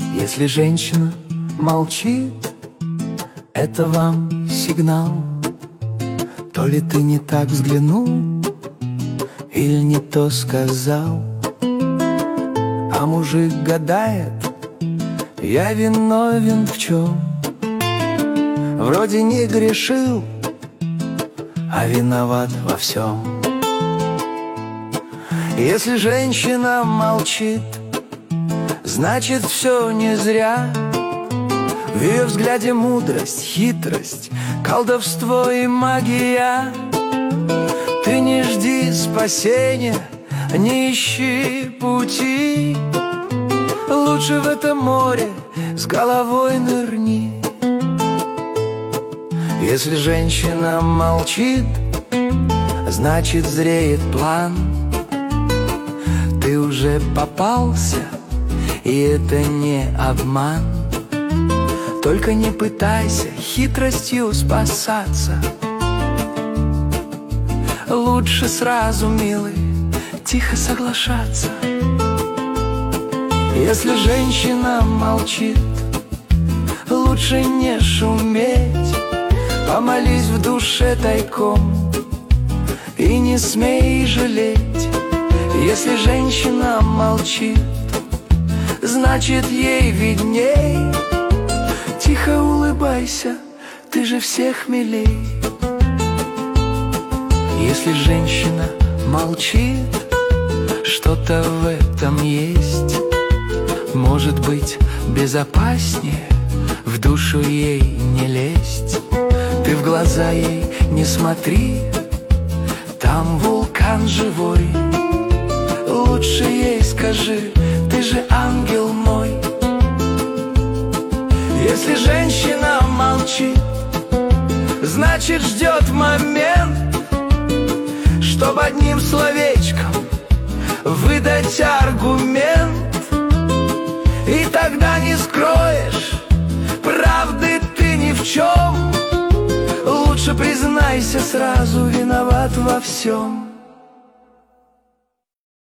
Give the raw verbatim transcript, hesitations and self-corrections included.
Если женщина молчит, это вам сигнал. То ли ты не так взглянул, или не то сказал. А мужик гадает, я виновен в чем? Вроде не грешил, а виноват во всем. Если женщина молчит, значит все не зря. В ее взгляде мудрость, хитрость, колдовство и магия. Ты не жди спасения, не ищи пути. Лучше в это море с головой нырни. Если женщина молчит, значит зреет план. Ты уже попался, и это не обман. Только не пытайся хитростью спасаться. Лучше сразу, милый, тихо соглашаться. Если женщина молчит, лучше не шуметь. Помолись в душе тайком и не смей жалеть. Если женщина молчит, значит ей видней. Тихо улыбайся, ты же всех милей. Если женщина молчит, что-то в этом есть. Может быть, безопаснее в душу ей не лезть. Ты в глаза ей не смотри, там вулкан живой. Лучше ей скажи, ты же ангел мой. Если женщина молчит, значит ждет момент, чтоб одним словечком выдать аргумент. И тогда не скроешь правды ты ни в чем. Лучше признайся сразу, виноват во всем.